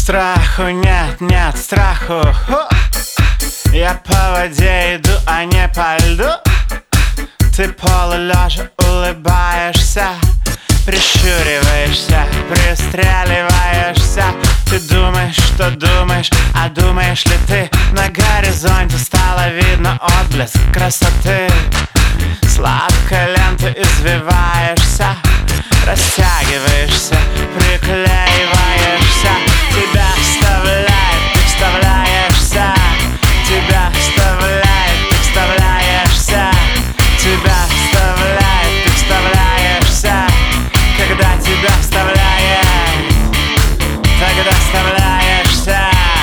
Страху нет, нет страху. Я по воде иду, а не по льду. Ты полулежа улыбаешься, прищуриваешься, пристреливаешься. Ты думаешь, что думаешь, а думаешь ли ты? На горизонте стало видно отблеск красоты. Сладко ленты извиваешься, растягиваешься, приклеиваешься. Тебя вставляет, ты вставляешься. Тебя вставляет, ты вставляешься. Тебя вставляет, ты вставляешься. Когда тебя вставляет, тогда вставляешься.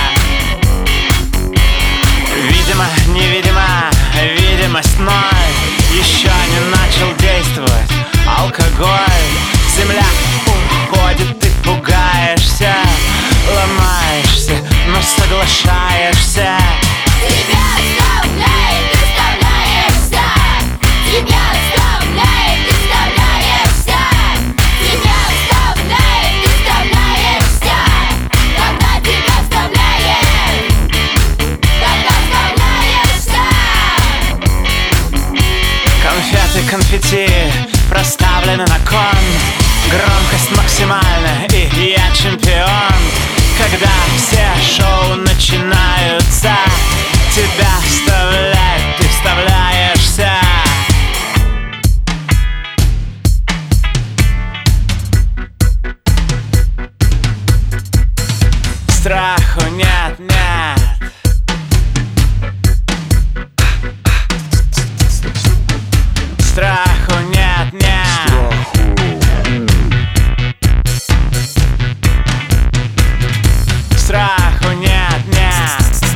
Видимо, невидимо, видимость ноль. Еще не начал действовать алкоголь. Земля уходит, ты пугаешься, ломаешься, но соглашаешься. Тебя вставляет, ты вставляешься. Тебя вставляет, ты вставляешься. Тебя вставляет, ты вставляешься. Когда тебя вставляет, тогда вставляешься. Конфеты, конфетти проставлены на кон. Громкость максимальная, и я чемпион. Когда все шоу начинаются, тебя вставляет, ты вставляешься. Страху нет, нет. Страху нет, нет. Страху нет, нет.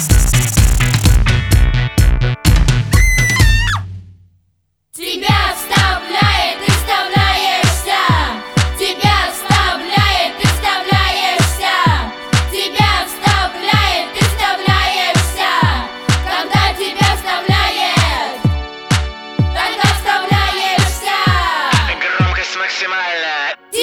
Тебя вставляет, ты вставляешься. Тебя вставляет, ты вставляешься. Тебя вставляет, ты вставляешься. Когда тебя вставляет, тогда вставляешься. Громкость максимальная.